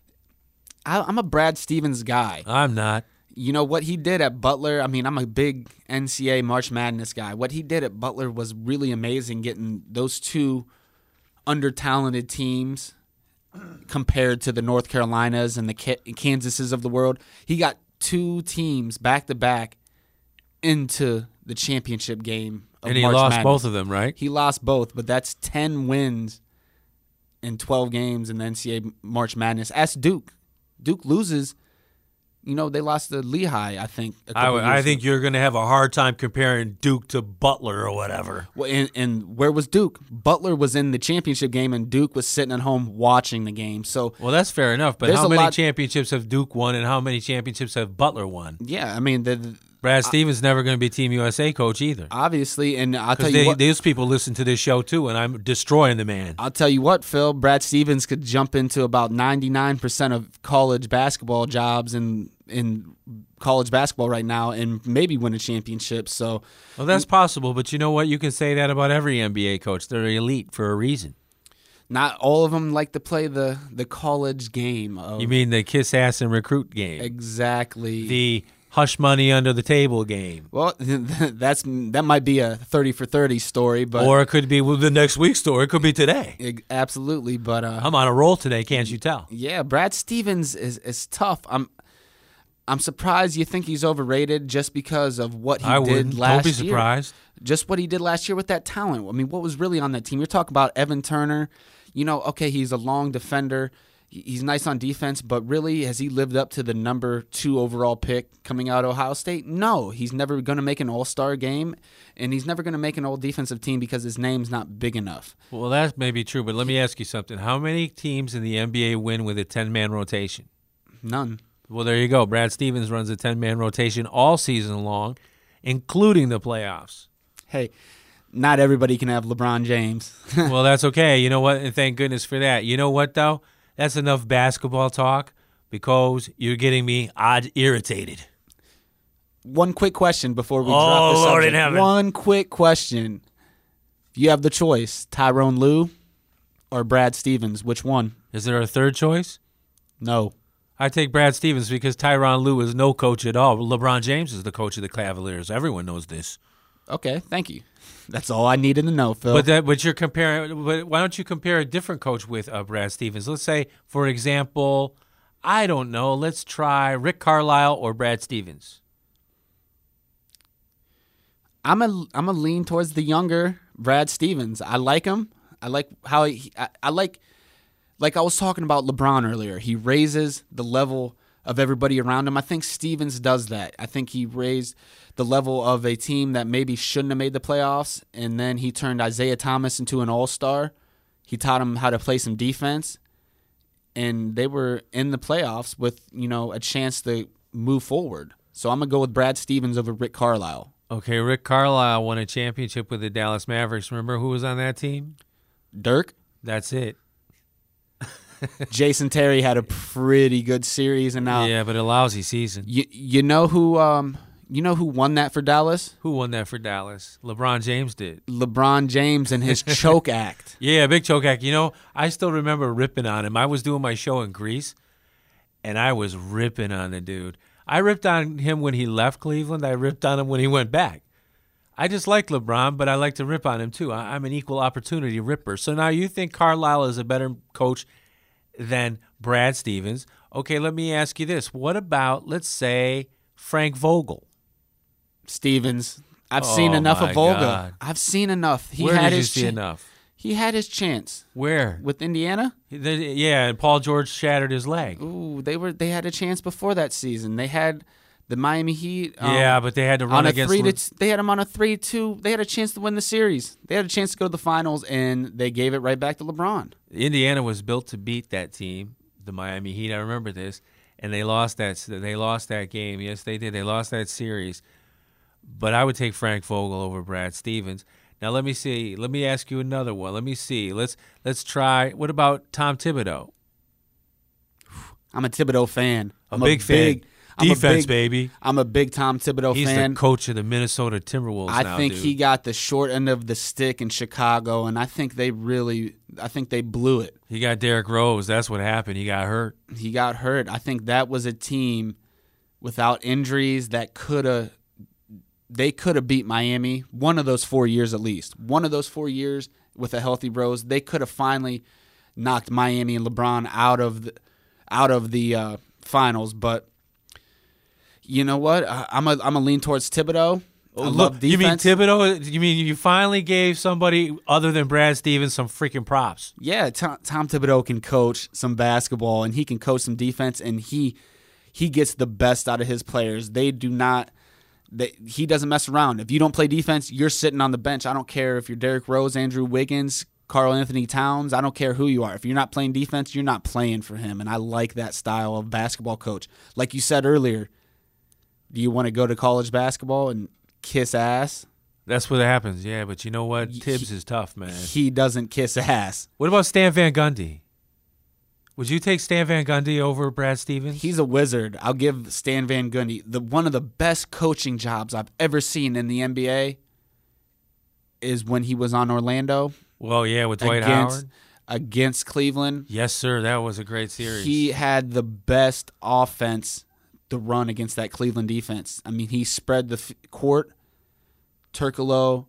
I, I'm a Brad Stevens guy. I'm not. You know, what he did at Butler, I mean, I'm a big N C A A March Madness guy. What he did at Butler was really amazing, getting those two under-talented teams compared to the North Carolinas and the Kansases of the world. He got two teams back-to-back into the championship game of And he March lost Madness. both of them, right? He lost both, but that's ten wins in twelve games in the N C A A March Madness. Ask Duke. Duke loses. You know, they lost to Lehigh, I think. A I, couple I years think ago. you're going to have a hard time comparing Duke to Butler or whatever. Well, and, and where was Duke? Butler was in the championship game, and Duke was sitting at home watching the game. So, well, that's fair enough. But There's how a many lot- championships have Duke won, and how many championships have Butler won? yeah, I mean, the, the- Brad Stevens never going to be Team U S A coach either. obviously, and I'll tell Because you what. these people listen to this show too, and I'm destroying the man. I'll tell you what, Phil. Brad Stevens could jump into about ninety-nine percent of college basketball jobs in in college basketball right now, and maybe win a championship. So, Well, that's possible, but you know what? You can say that about every N B A coach. They're elite for a reason. not all of them like to play the the college game. Of You mean the kiss ass and recruit game? exactly The hush money under the table game. Well, that's that might be a thirty for thirty story, but Or it could be well, the next week's story. It could be today. Eg- absolutely. But uh, I'm on a roll today, can't you tell? yeah, Brad Stevens is is tough. I'm I'm surprised you think he's overrated just because of what he I did wouldn't. last Don't be year. surprised. Just what he did last year with that talent. I mean, what was really on that team? You're talking about Evan Turner. You know, okay, he's a long defender. He's nice on defense, but really, has he lived up to the number two overall pick coming out of Ohio State? No, he's never going to make an all-star game, and he's never going to make an all-defensive team because his name's not big enough. Well, that may be true, but let me ask you something. How many teams in the N B A win with a ten-man rotation? None. Well, there you go. Brad Stevens runs a ten-man rotation all season long, including the playoffs. Hey, not everybody can have LeBron James. Well, that's okay. You know what? And thank goodness for that. You know what, though? That's enough basketball talk because you're getting me odd irritated. One quick question before we Oh, drop the Lord in subject. heaven. One quick question. You have the choice, Tyrone Lue or Brad Stevens. Which one? Is there a third choice? No. I take Brad Stevens because Tyronn Lue is no coach at all. LeBron James is the coach of the Cavaliers. Everyone knows this. Okay, thank you. That's all I needed to know, Phil. But that, but you're comparing. But why don't you compare a different coach with uh, Brad Stevens? Let's say, for example, I don't know. Let's try Rick Carlisle or Brad Stevens. I'm a I'm a lean towards the younger Brad Stevens. I like him. I like how he. I, I like like I was talking about LeBron earlier. He raises the level of everybody around him. I think Stevens does that. I think he raised the level of a team that maybe shouldn't have made the playoffs, and then he turned Isaiah Thomas into an all-star. He taught him how to play some defense, and they were in the playoffs with, you know, a chance to move forward. So I'm going to go with Brad Stevens over Rick Carlisle. Okay, Rick Carlisle won a championship with the Dallas Mavericks. Remember who was on that team? Dirk? That's it. Jason Terry had a pretty good series, and now Yeah, but a lousy season. you you know who um you know who won that for Dallas? Who won that for Dallas? LeBron James did. LeBron James and his choke act. Yeah, big choke act. You know, I still remember ripping on him. I was doing my show in Greece, and I was ripping on the dude. I ripped on him when he left Cleveland. I ripped on him when he went back. I just like LeBron, but I like to rip on him too. I, I'm an equal opportunity ripper. So now you think Carlisle is a better coach than Brad Stevens. Okay, let me ask you this. What about, let's say, Frank Vogel? Stevens. I've Oh, seen enough my of Vogel. God. I've seen enough. He Where had did you his see chan- enough? He had his chance Where? with Indiana. The- Yeah, and Paul George shattered his leg. Ooh, they were they had a chance before that season. They had the Miami Heat. Um, yeah, but they had to run on a against. three Le- to t- they had them on a three two. They had a chance to win the series. They had a chance to go to the finals, and they gave it right back to LeBron. Indiana was built to beat that team, the Miami Heat. I remember this, and they lost that. They lost that game. Yes, they did. They lost that series. But I would take Frank Vogel over Brad Stevens. Now let me see. Let me ask you another one. Let me see. Let's let's try. What about Tom Thibodeau? I'm a Thibodeau fan. A I'm big fan. big, I'm a Defense, big- baby. I'm a big Tom Thibodeau He's fan. the coach of the Minnesota Timberwolves I now, think dude. he got the short end of the stick in Chicago, and I think they really, I think they blew it. He got Derrick Rose. That's what happened. He got hurt. He got hurt. I think that was a team without injuries that could have, they could have beat Miami one of those four years at least. One of those four years with a healthy Rose, they could have finally knocked Miami and LeBron out of the, out of the uh, finals. But you know what? I, I'm a I'm a lean towards Thibodeau. I Look, love you mean defense. Thibodeau? You mean you finally gave somebody other than Brad Stevens some freaking props? Yeah, Tom, Tom Thibodeau can coach some basketball, and he can coach some defense, and he he gets the best out of his players. They do not. They, he doesn't mess around. If you don't play defense, you're sitting on the bench. I don't care if you're Derrick Rose, Andrew Wiggins, Karl Anthony Towns. I don't care who you are. If you're not playing defense, you're not playing for him. And I like that style of basketball coach. Like you said earlier, do you want to go to college basketball and kiss ass? That's what happens, yeah. But you know what? He- Tibbs is tough, man. He doesn't kiss ass. What about Stan Van Gundy? Would you take Stan Van Gundy over Brad Stevens? He's a wizard. I'll give Stan Van Gundy the one of the best coaching jobs I've ever seen in the N B A is when he was on Orlando well, yeah, with Dwight against Howard. against Cleveland. Yes, sir. That was a great series. He had the best offense to run against that Cleveland defense. I mean, he spread the f- court. Turkoglu,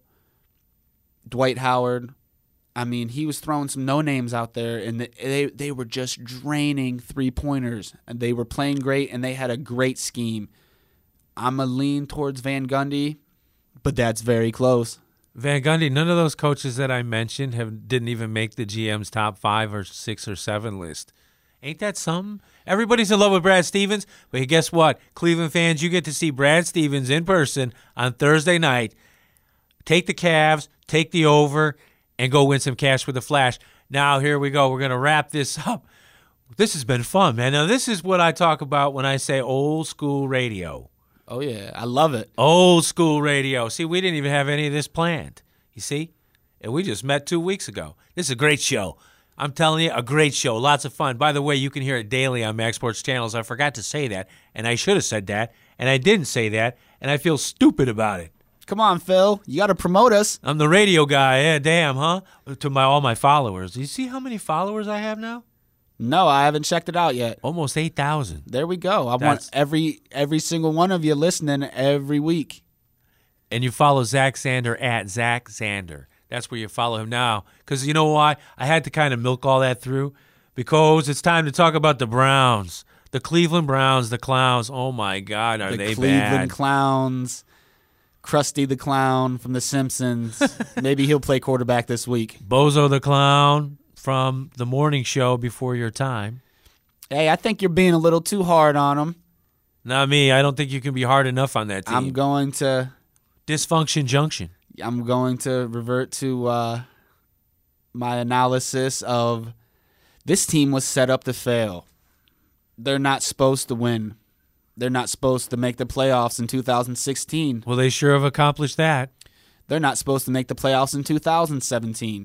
Dwight Howard. I mean, he was throwing some no names out there, and they they were just draining three pointers, and they were playing great, and they had a great scheme. I'm a lean towards Van Gundy, but that's very close. Van Gundy, none of those coaches that I mentioned have didn't even make the G M's top five or six or seven list. Ain't that something? Everybody's in love with Brad Stevens, but guess what? Cleveland fans, you get to see Brad Stevens in person on Thursday night. Take the Cavs, take the over, and go win some cash with the Flash. Now, here we go. We're going to wrap this up. This has been fun, man. Now, this is what I talk about when I say old school radio. Oh, yeah. I love it. Old school radio. See, we didn't even have any of this planned. You see? And we just met two weeks ago. This is a great show. I'm telling you, a great show. Lots of fun. By the way, you can hear it daily on Max Sports Channels. I forgot to say that, and I should have said that, and I didn't say that, and I feel stupid about it. Come on, Phil. You got to promote us. I'm the radio guy. Yeah, damn, huh? To my all my followers. You see how many followers I have now? No, I haven't checked it out yet. Almost eight thousand. There we go. I That's- want every every single one of you listening every week. And you follow Zach Zander at Zach Zander. That's where you follow him now. Because you know why? I had to kind of milk all that through. Because it's time to talk about the Browns. The Cleveland Browns, the Clowns. Oh, my God, are The they Cleveland bad? Clowns, Krusty the Clown from The Simpsons. Maybe he'll play quarterback this week. Bozo the Clown from the morning show before your time. Hey, I think you're being a little too hard on him. Not me. I don't think you can be hard enough on that team. I'm going to Dysfunction Junction. I'm going to revert to uh, my analysis of this team was set up to fail. They're not supposed to win. They're not supposed to make the playoffs in two thousand sixteen. Well, they sure have accomplished that. They're not supposed to make the playoffs in two thousand seventeen.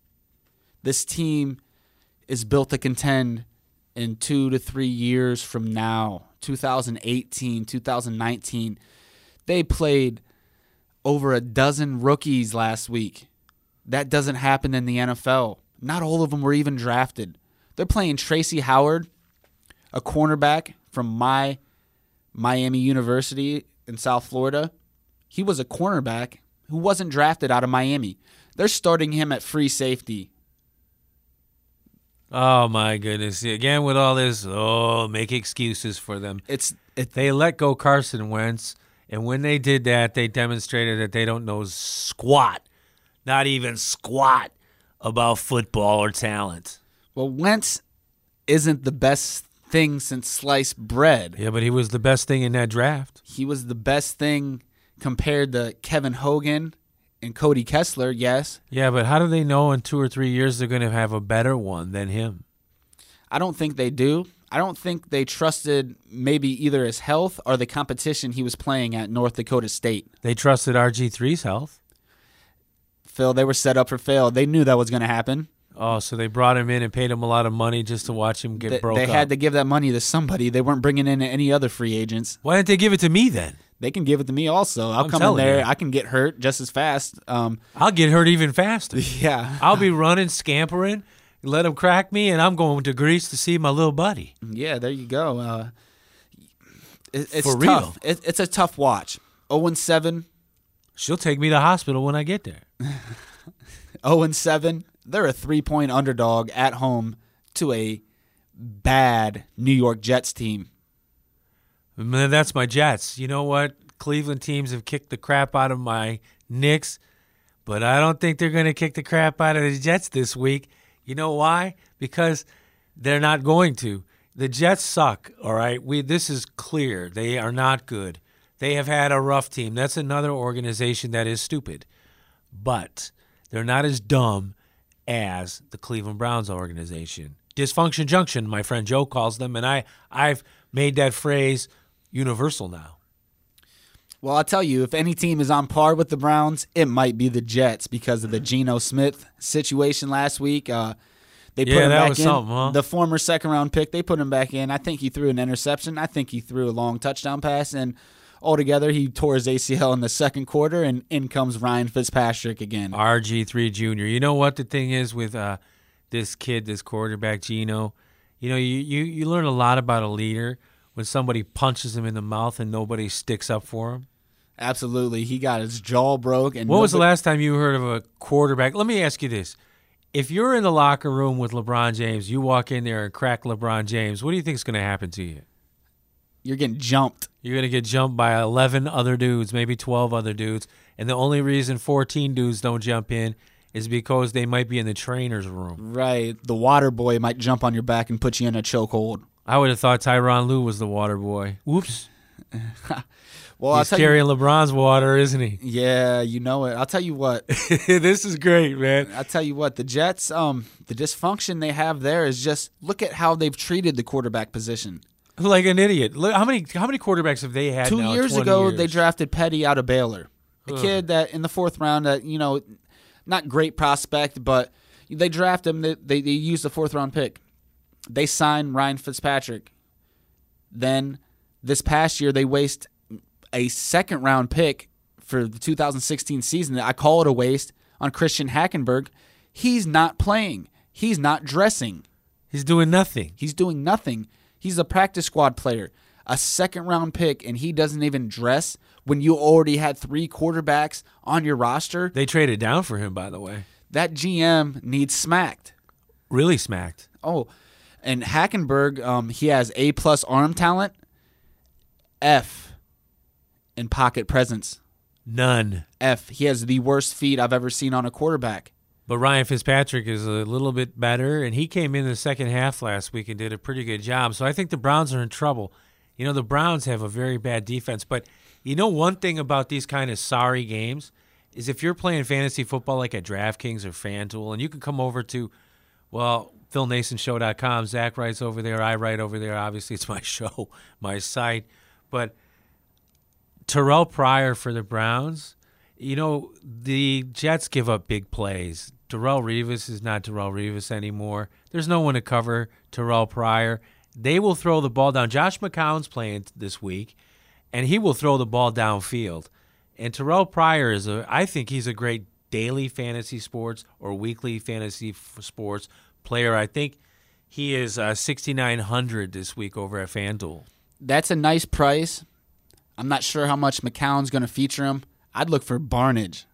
This team is built to contend in two to three years from now, two thousand eighteen, two thousand nineteen. They played over a dozen rookies last week. That doesn't happen in the N F L. Not all of them were even drafted. They're playing Tracy Howard, a cornerback from my Miami University in South Florida. He was a cornerback who wasn't drafted out of Miami. They're starting him at free safety. Oh, my goodness. Again, with all this, oh, make excuses for them. It's it, They let go Carson Wentz, and when they did that, they demonstrated that they don't know squat, not even squat, about football or talent. Well, Wentz isn't the best thing since sliced bread. Yeah, but he was the best thing in that draft. He was the best thing compared to Kevin Hogan and Cody Kessler, yes. Yeah, but how do they know in two or three years they're going to have a better one than him? I don't think they do. I don't think they trusted maybe either his health or the competition he was playing at North Dakota State. They trusted R G three's health. Phil, they were set up for fail. They knew that was going to happen. Oh, so they brought him in and paid him a lot of money just to watch him get They, broke they up. had to give that money to somebody. They weren't bringing in any other free agents. Why didn't they give it to me then? They can give it to me also. I'll I'm come in telling there. you. I can get hurt just as fast. Um, I'll get hurt even faster. yeah. I'll be running, scampering, let him crack me, and I'm going to Greece to see my little buddy. Yeah, there you go. Uh, it, it's For tough. real. It, it's a tough watch. oh and seven. She'll take me to the hospital when I get there. oh and seven. They're a three-point underdog at home to a bad New York Jets team. Man, that's my Jets. You know what? Cleveland teams have kicked the crap out of my Knicks, but I don't think they're going to kick the crap out of the Jets this week. You know why? Because they're not going to. The Jets suck, all right? We This is clear. They are not good. They have had a rough team. That's another organization that is stupid. But they're not as dumb as the Cleveland Browns organization. Dysfunction Junction, my friend Joe calls them, and I, I've made that phrase universal now. Well, I'll tell you, if any team is on par with the Browns, it might be the Jets because of the Geno Smith situation last week. Uh, they put Yeah, him that back was in. something, huh? The former second-round pick, they put him back in. I think he threw an interception. I think he threw a long touchdown pass, and altogether he tore his A C L in the second quarter, and in comes Ryan Fitzpatrick again. R G three Junior You know what the thing is with uh, this kid, this quarterback, Geno? You know, you, you, you learn a lot about a leader when somebody punches him in the mouth and nobody sticks up for him. Absolutely. He got his jaw broke. And When was the nobody- last time you heard of a quarterback? Let me ask you this. If you're in the locker room with LeBron James, you walk in there and crack LeBron James, what do you think is going to happen to you? You're getting jumped. You're going to get jumped by eleven other dudes, maybe twelve other dudes, and the only reason fourteen dudes don't jump in is because they might be in the trainer's room. Right. The water boy might jump on your back and put you in a chokehold. I would have thought Tyronn Lue was the water boy. Whoops. Well, I'll He's tell you. carrying LeBron's water, isn't he? Yeah, you know it. I'll tell you what. This is great, man. I'll tell you what. The Jets, um, the dysfunction they have there is just look at how they've treated the quarterback position. Like an idiot. Look, how many how many quarterbacks have they had Two now? years twenty ago, years? they drafted Petty out of Baylor, a Ugh. kid that in the fourth round, that you know, not great prospect, but they draft him. They they, they used the fourth round pick. They signed Ryan Fitzpatrick. Then this past year, they waste a second round pick for the two thousand sixteen season. I call it a waste on Christian Hackenberg. He's not playing. He's not dressing. He's doing nothing. He's doing nothing. He's a practice squad player, a second round pick, and he doesn't even dress when you already had three quarterbacks on your roster. They traded down for him, by the way. That G M needs smacked. Really smacked. Oh, and Hackenberg, um, he has A plus arm talent, F in pocket presence. None. F. He has the worst feet I've ever seen on a quarterback. But Ryan Fitzpatrick is a little bit better, and he came in the second half last week and did a pretty good job. So I think the Browns are in trouble. You know, the Browns have a very bad defense. But you know one thing about these kind of sorry games is if you're playing fantasy football like at DraftKings or FanDuel, and you can come over to, well, Phil Nason Show dot com. Zach writes over there. I write over there. Obviously, it's my show, my site. But Terrell Pryor for the Browns, you know, the Jets give up big plays. Darrelle Revis is not Darrelle Revis anymore. There's no one to cover Terrell Pryor. They will throw the ball down. Josh McCown's playing this week, and he will throw the ball downfield. And Terrell Pryor is a, I think he's a great daily fantasy sports or weekly fantasy f- sports player. I think he is uh, sixty-nine hundred this week over at FanDuel. That's a nice price. I'm not sure how much McCown's going to feature him. I'd look for Barnage.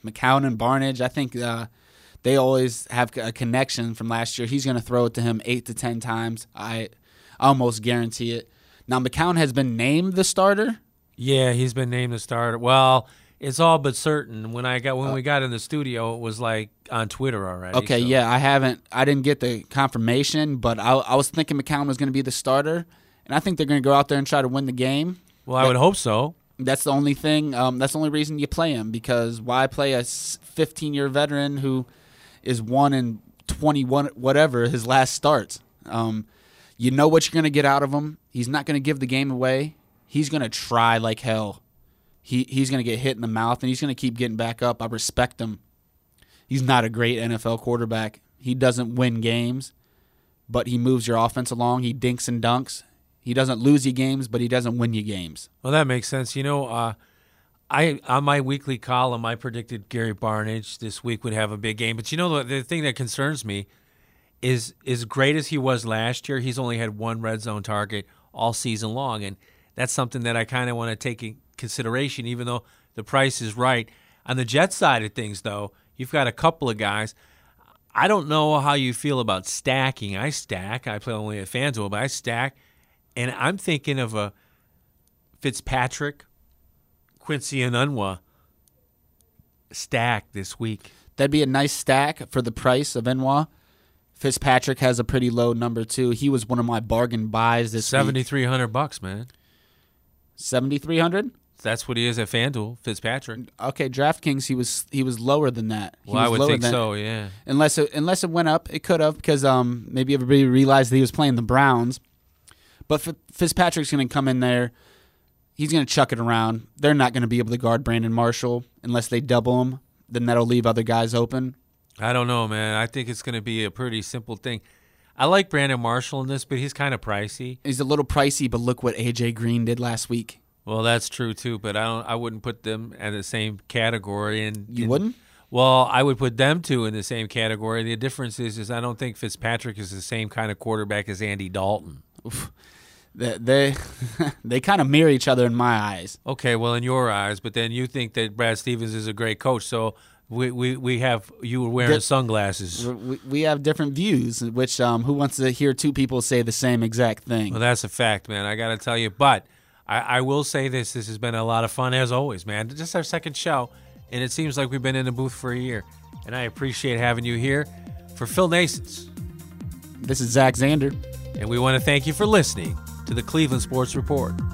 McCown and Barnidge, I think uh, they always have a connection from last year. He's going to throw it to him eight to ten times. I almost guarantee it. Now, McCown has been named the starter. Yeah, he's been named the starter. Well, it's all but certain. When I got when uh, we got in the studio, it was like on Twitter already. Okay, so. yeah, I haven't, I didn't get the confirmation, but I, I was thinking McCown was going to be the starter, and I think they're going to go out there and try to win the game. Well, I that, would hope so. That's the only thing. Um, that's the only reason you play him, because why play a fifteen-year veteran who is one in twenty-one, whatever his last starts? Um, you know what you're going to get out of him. He's not going to give the game away. He's going to try like hell. He He's going to get hit in the mouth, and he's going to keep getting back up. I respect him. He's not a great N F L quarterback. He doesn't win games, but he moves your offense along. He dinks and dunks. He doesn't lose you games, but he doesn't win you games. Well, that makes sense. You know, uh, I on my weekly column, I predicted Gary Barnidge this week would have a big game. But you know, the, the thing that concerns me is as great as he was last year, he's only had one red zone target all season long. And that's something that I kind of want to take in consideration, even though the price is right. On the Jets side of things, though, you've got a couple of guys. I don't know how you feel about stacking. I stack. I play only at FanDuel, but I stack. And I'm thinking of a Fitzpatrick, Quincy Enunwa stack this week. That'd be a nice stack for the price of Enunwa. Fitzpatrick has a pretty low number, too. He was one of my bargain buys this seventy-three hundred bucks, man. seventy-three hundred? That's what he is at FanDuel, Fitzpatrick. Okay, DraftKings, he was he was lower than that. He well, I would think than, so, yeah. Unless it, unless it went up, it could have, because um, maybe everybody realized that he was playing the Browns. But Fitzpatrick's going to come in there. He's going to chuck it around. They're not going to be able to guard Brandon Marshall unless they double him. Then that'll leave other guys open. I don't know, man. I think it's going to be a pretty simple thing. I like Brandon Marshall in this, but he's kind of pricey. He's a little pricey, but look what A J Green did last week. Well, that's true too, but I don't. I wouldn't put them in the same category. And you and, wouldn't? Well, I would put them two in the same category. The difference is, is I don't think Fitzpatrick is the same kind of quarterback as Andy Dalton. Oof. They they, they kind of mirror each other in my eyes. Okay, well, in your eyes, but then you think that Brad Stevens is a great coach, so. We, we we have you wearing Di- sunglasses. We, we have different views, which um, who wants to hear two people say the same exact thing? Well, that's a fact, man. I got to tell you. But I, I will say this. This has been a lot of fun, as always, man. Just our second show, and it seems like we've been in the booth for a year. And I appreciate having you here. For Phil Nasons. This is Zach Zander. And we want to thank you for listening to the Cleveland Sports Report.